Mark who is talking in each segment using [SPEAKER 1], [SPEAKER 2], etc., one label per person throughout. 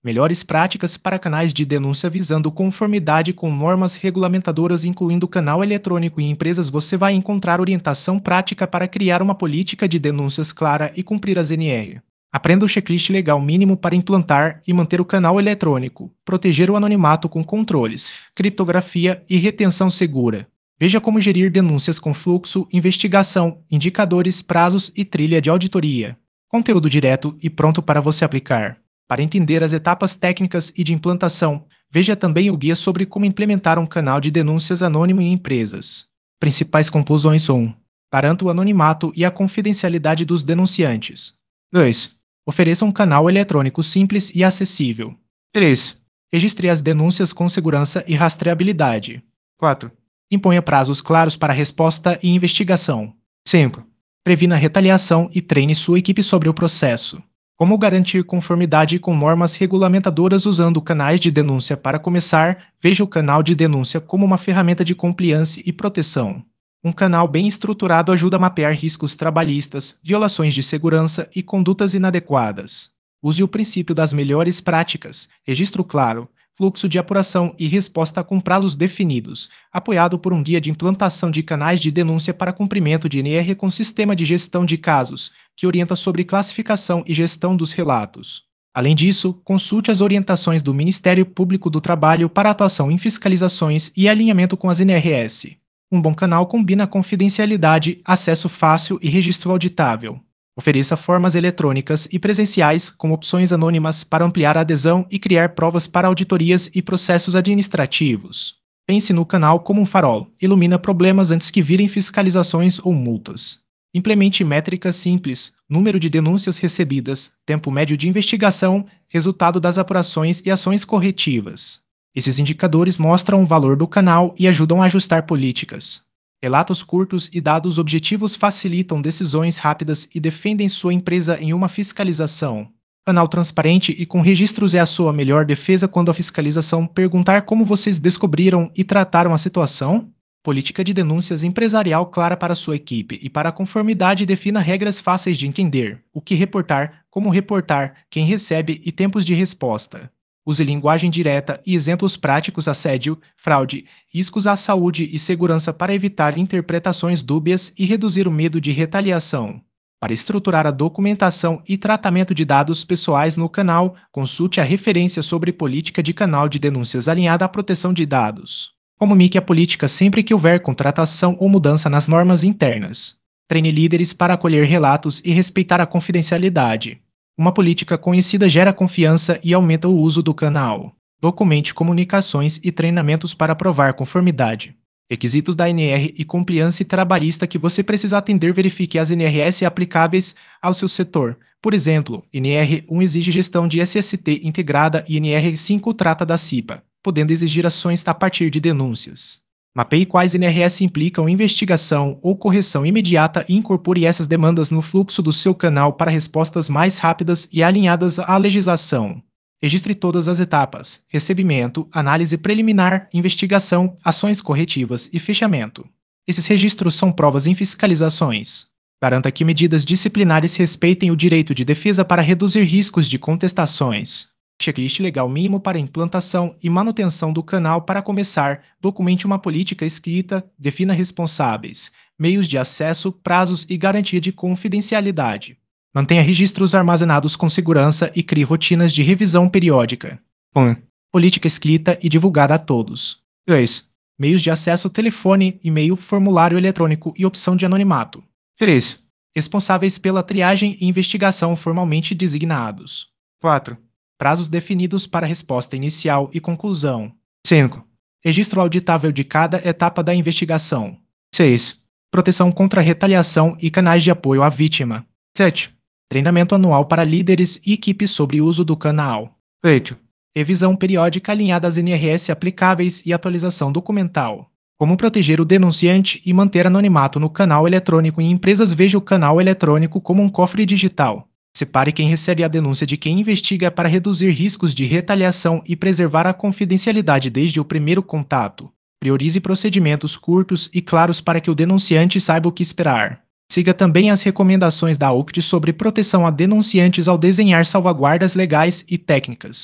[SPEAKER 1] Melhores práticas para canais de denúncia visando conformidade com normas regulamentadoras, incluindo canal eletrônico e empresas. Você vai encontrar orientação prática para criar uma política de denúncias clara e cumprir as NR. Aprenda o checklist legal mínimo para implantar e manter o canal eletrônico. Proteger o anonimato com controles, criptografia e retenção segura. Veja como gerir denúncias com fluxo, investigação, indicadores, prazos e trilha de auditoria. Conteúdo direto e pronto para você aplicar. Para entender as etapas técnicas e de implantação, veja também o guia sobre como implementar um canal de denúncias anônimo em empresas. Principais conclusões: 1. Garanta o anonimato e a confidencialidade dos denunciantes. 2. Ofereça um canal eletrônico simples e acessível. 3. Registre as denúncias com segurança e rastreabilidade. 4. Imponha prazos claros para resposta e investigação. 5. Previna retaliação e treine sua equipe sobre o processo. Como garantir conformidade com normas regulamentadoras usando canais de denúncia? Para começar, veja o canal de denúncia como uma ferramenta de compliance e proteção. Um canal bem estruturado ajuda a mapear riscos trabalhistas, violações de segurança e condutas inadequadas. Use o princípio das melhores práticas, registro claro, fluxo de apuração e resposta com prazos definidos, apoiado por um guia de implantação de canais de denúncia para cumprimento de NR com sistema de gestão de casos, que orienta sobre classificação e gestão dos relatos. Além disso, consulte as orientações do Ministério Público do Trabalho para atuação em fiscalizações e alinhamento com as NRS. Um bom canal combina confidencialidade, acesso fácil e registro auditável. Ofereça formas eletrônicas e presenciais com opções anônimas para ampliar a adesão e criar provas para auditorias e processos administrativos. Pense no canal como um farol, ilumina problemas antes que virem fiscalizações ou multas. Implemente métricas simples, número de denúncias recebidas, tempo médio de investigação, resultado das apurações e ações corretivas. Esses indicadores mostram o valor do canal e ajudam a ajustar políticas. Relatos curtos e dados objetivos facilitam decisões rápidas e defendem sua empresa em uma fiscalização. Canal transparente e com registros é a sua melhor defesa quando a fiscalização perguntar como vocês descobriram e trataram a situação. Política de denúncias empresarial clara para sua equipe e para a conformidade defina regras fáceis de entender, o que reportar, como reportar, quem recebe e tempos de resposta. Use linguagem direta e exemplos práticos: assédio, fraude, riscos à saúde e segurança para evitar interpretações dúbias e reduzir o medo de retaliação. Para estruturar a documentação e tratamento de dados pessoais no canal, consulte a referência sobre política de canal de denúncias alinhada à proteção de dados. Comunique a política sempre que houver contratação ou mudança nas normas internas. Treine líderes para acolher relatos e respeitar a confidencialidade. Uma política conhecida gera confiança e aumenta o uso do canal. Documente comunicações e treinamentos para provar conformidade. Requisitos da NR e compliance trabalhista que você precisa atender. Verifique as NRS aplicáveis ao seu setor. Por exemplo, NR1 exige gestão de SST integrada e NR5 trata da CIPA, podendo exigir ações a partir de denúncias. Mapeie quais NRS implicam investigação ou correção imediata e incorpore essas demandas no fluxo do seu canal para respostas mais rápidas e alinhadas à legislação. Registre todas as etapas: recebimento, análise preliminar, investigação, ações corretivas e fechamento. Esses registros são provas em fiscalizações. Garanta que medidas disciplinares respeitem o direito de defesa para reduzir riscos de contestações. Checklist legal mínimo para implantação e manutenção do canal. Para começar, documente uma política escrita, defina responsáveis, meios de acesso, prazos e garantia de confidencialidade. Mantenha registros armazenados com segurança e crie rotinas de revisão periódica. 1. Política escrita e divulgada a todos. 2. Meios de acesso: telefone, e-mail, formulário eletrônico e opção de anonimato. 3. Responsáveis pela triagem e investigação formalmente designados. 4. Prazos definidos para resposta inicial e conclusão. 5. Registro auditável de cada etapa da investigação. 6. Proteção contra retaliação e canais de apoio à vítima. 7. Treinamento anual para líderes e equipes sobre o uso do canal. 8. Revisão periódica alinhada às NRS aplicáveis e atualização documental. Como proteger o denunciante e manter anonimato no canal eletrônico em empresas? Veja o canal eletrônico como um cofre digital. Separe quem recebe a denúncia de quem investiga para reduzir riscos de retaliação e preservar a confidencialidade desde o primeiro contato. Priorize procedimentos curtos e claros para que o denunciante saiba o que esperar. Siga também as recomendações da OCDE sobre proteção a denunciantes ao desenhar salvaguardas legais e técnicas.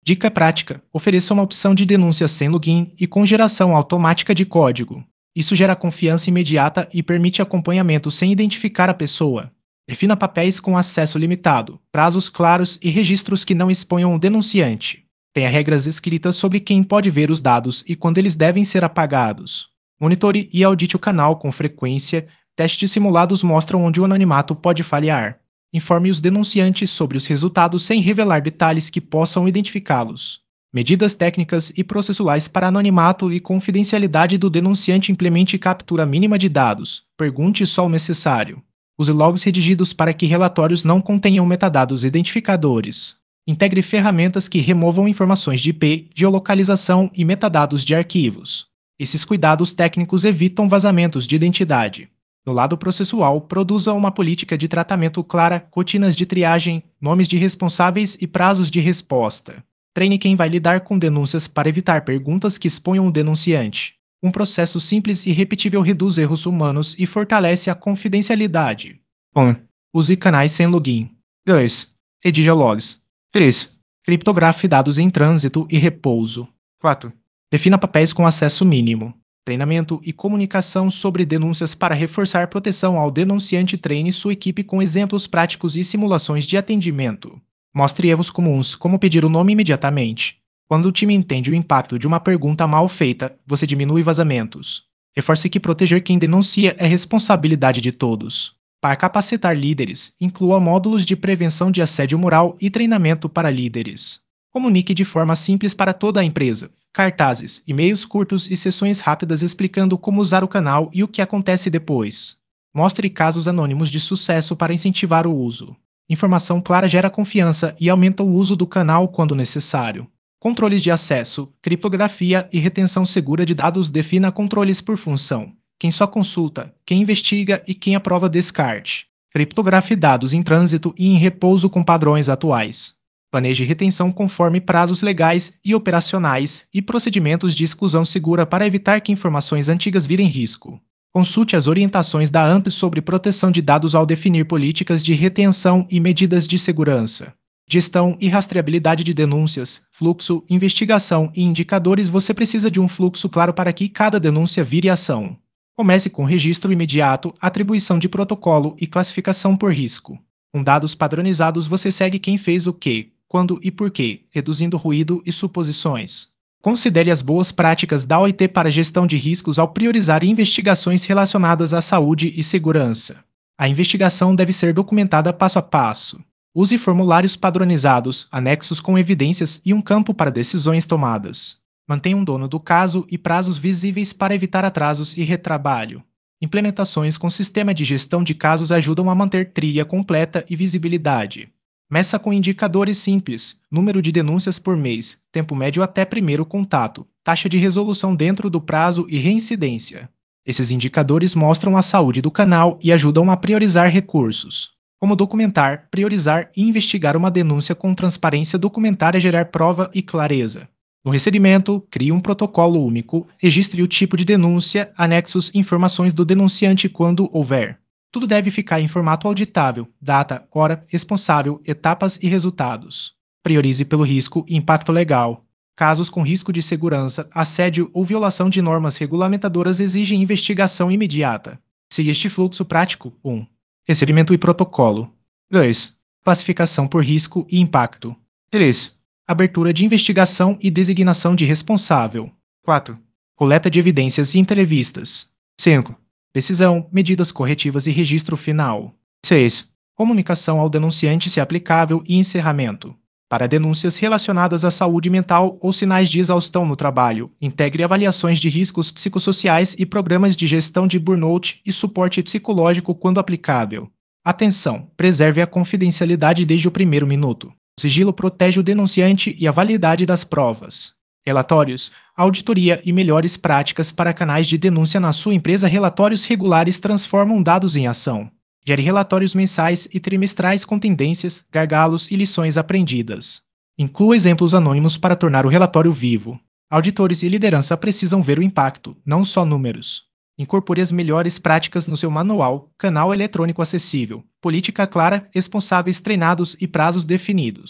[SPEAKER 1] Dica prática: ofereça uma opção de denúncia sem login e com geração automática de código. Isso gera confiança imediata e permite acompanhamento sem identificar a pessoa. Defina papéis com acesso limitado, prazos claros e registros que não exponham o denunciante. Tenha regras escritas sobre quem pode ver os dados e quando eles devem ser apagados. Monitore e audite o canal com frequência. Testes simulados mostram onde o anonimato pode falhar. Informe os denunciantes sobre os resultados sem revelar detalhes que possam identificá-los. Medidas técnicas e processuais para anonimato e confidencialidade do denunciante. Implemente captura mínima de dados. Pergunte só o necessário. Use logs redigidos para que relatórios não contenham metadados identificadores. Integre ferramentas que removam informações de IP, geolocalização e metadados de arquivos. Esses cuidados técnicos evitam vazamentos de identidade. No lado processual, produza uma política de tratamento clara, rotinas de triagem, nomes de responsáveis e prazos de resposta. Treine quem vai lidar com denúncias para evitar perguntas que exponham o denunciante. Um processo simples e repetível reduz erros humanos e fortalece a confidencialidade. 1. Use canais sem login. 2. Redija logs. 3. Criptografe dados em trânsito e repouso. 4. Defina papéis com acesso mínimo. Treinamento e comunicação sobre denúncias para reforçar proteção ao denunciante. Treine sua equipe com exemplos práticos e simulações de atendimento. Mostre erros comuns, como pedir o nome imediatamente. Quando o time entende o impacto de uma pergunta mal feita, você diminui vazamentos. Reforce que proteger quem denuncia é responsabilidade de todos. Para capacitar líderes, inclua módulos de prevenção de assédio moral e treinamento para líderes. Comunique de forma simples para toda a empresa. Cartazes, e-mails curtos e sessões rápidas explicando como usar o canal e o que acontece depois. Mostre casos anônimos de sucesso para incentivar o uso. Informação clara gera confiança e aumenta o uso do canal quando necessário. Controles de acesso, criptografia e retenção segura de dados. Defina controles por função. Quem só consulta, quem investiga e quem aprova descarte. Criptografe dados em trânsito e em repouso com padrões atuais. Planeje retenção conforme prazos legais e operacionais e procedimentos de exclusão segura para evitar que informações antigas virem risco. Consulte as orientações da ANP sobre proteção de dados ao definir políticas de retenção e medidas de segurança. Gestão e rastreabilidade de denúncias, fluxo, investigação e indicadores. Você precisa de um fluxo claro para que cada denúncia vire ação. Comece com registro imediato, atribuição de protocolo e classificação por risco. Com dados padronizados, você segue quem fez o quê, quando e por quê, reduzindo ruído e suposições. Considere as boas práticas da OIT para gestão de riscos ao priorizar investigações relacionadas à saúde e segurança. A investigação deve ser documentada passo a passo. Use formulários padronizados, anexos com evidências e um campo para decisões tomadas. Mantenha um dono do caso e prazos visíveis para evitar atrasos e retrabalho. Implementações com sistema de gestão de casos ajudam a manter trilha completa e visibilidade. Meça com indicadores simples: número de denúncias por mês, tempo médio até primeiro contato, taxa de resolução dentro do prazo e reincidência. Esses indicadores mostram a saúde do canal e ajudam a priorizar recursos. Como documentar, priorizar e investigar uma denúncia com transparência documentária. Gerar prova e clareza. No recebimento, crie um protocolo único, registre o tipo de denúncia, anexos e informações do denunciante quando houver. Tudo deve ficar em formato auditável: data, hora, responsável, etapas e resultados. Priorize pelo risco e impacto legal. Casos com risco de segurança, assédio ou violação de normas regulamentadoras exigem investigação imediata. Siga este fluxo prático. 1. Recebimento e protocolo. 2. Classificação por risco e impacto. 3. Abertura de investigação e designação de responsável. 4. Coleta de evidências e entrevistas. 5. Decisão, medidas corretivas e registro final. 6. Comunicação ao denunciante se aplicável e encerramento. Para denúncias relacionadas à saúde mental ou sinais de exaustão no trabalho, integre avaliações de riscos psicossociais e programas de gestão de burnout e suporte psicológico quando aplicável. Atenção! Preserve a confidencialidade desde o primeiro minuto. O sigilo protege o denunciante e a validade das provas. Relatórios, auditoria e melhores práticas para canais de denúncia na sua empresa. Relatórios regulares transformam dados em ação. Gere relatórios mensais e trimestrais com tendências, gargalos e lições aprendidas. Inclua exemplos anônimos para tornar o relatório vivo. Auditores e liderança precisam ver o impacto, não só números. Incorpore as melhores práticas no seu manual, canal eletrônico acessível, política clara, responsáveis treinados e prazos definidos.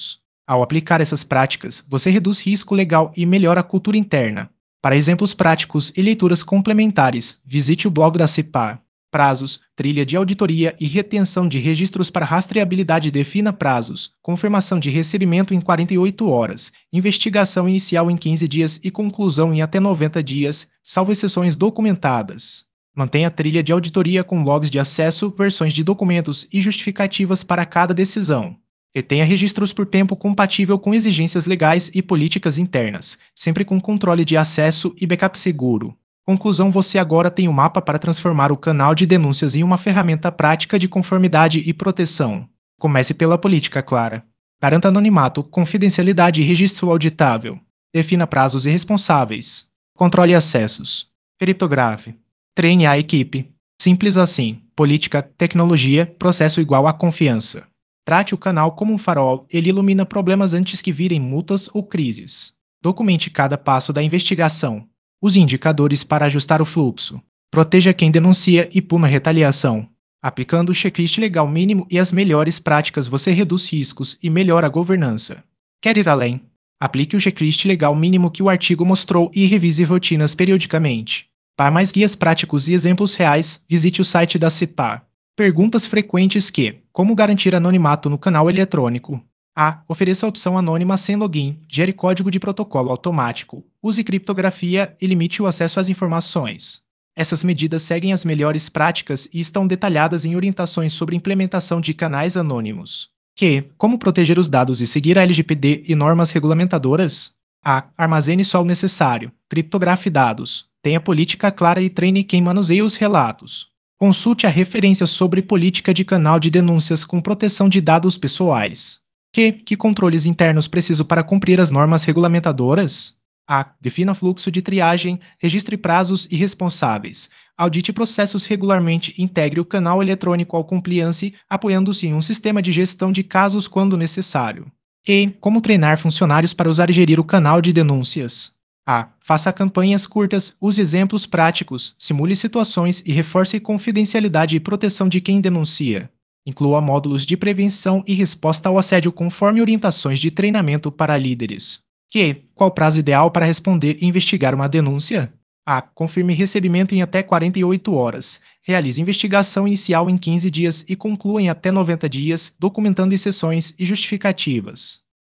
[SPEAKER 1] Ao aplicar essas práticas, você reduz risco legal e melhora a cultura interna. Para exemplos práticos e leituras complementares, visite o blog da CEPAR. Prazos, trilha de auditoria e retenção de registros para rastreabilidade. Defina prazos, confirmação de recebimento em 48 horas, investigação inicial em 15 dias e conclusão em até 90 dias, salvo exceções documentadas. Mantenha a trilha de auditoria com logs de acesso, versões de documentos e justificativas para cada decisão. Retenha registros por tempo compatível com exigências legais e políticas internas, sempre com controle de acesso e backup seguro. Conclusão: você agora tem um mapa para transformar o canal de denúncias em uma ferramenta prática de conformidade e proteção. Comece pela política clara. Garanta anonimato, confidencialidade e registro auditável. Defina prazos e responsáveis. Controle acessos. Criptografe. Treine a equipe. Simples assim. Política, tecnologia, processo igual a confiança. Trate o canal como um farol, ele ilumina problemas antes que virem multas ou crises. Documente cada passo da investigação. Use indicadores para ajustar o fluxo. Proteja quem denuncia e puna retaliação. Aplicando o checklist legal mínimo e as melhores práticas, você reduz riscos e melhora a governança. Quer ir além? Aplique o checklist legal mínimo que o artigo mostrou e revise rotinas periodicamente. Para mais guias práticos e exemplos reais, visite o site da CEPAR. Perguntas frequentes que: como garantir anonimato no canal eletrônico? A. Ofereça a opção anônima sem login, gere código de protocolo automático, use criptografia e limite o acesso às informações. Essas medidas seguem as melhores práticas e estão detalhadas em orientações sobre implementação de canais anônimos. Q. Como proteger os dados e seguir a LGPD e normas regulamentadoras? A. Armazene só o necessário, criptografe dados, tenha política clara e treine quem manuseia os relatos. Consulte a referência sobre política de canal de denúncias com proteção de dados pessoais. Que controles internos preciso para cumprir as normas regulamentadoras? A. Defina fluxo de triagem, registre prazos e responsáveis. Audite processos regularmente e integre o canal eletrônico ao compliance, apoiando-se em um sistema de gestão de casos quando necessário. E. Como treinar funcionários para usar e gerir o canal de denúncias? A. Faça campanhas curtas, use exemplos práticos, simule situações e reforce confidencialidade e proteção de quem denuncia. Inclua módulos de prevenção e resposta ao assédio conforme orientações de treinamento para líderes. Q. Qual o prazo ideal para responder e investigar uma denúncia? A. Confirme recebimento em até 48 horas. Realize investigação inicial em 15 dias e conclua em até 90 dias, documentando exceções e justificativas.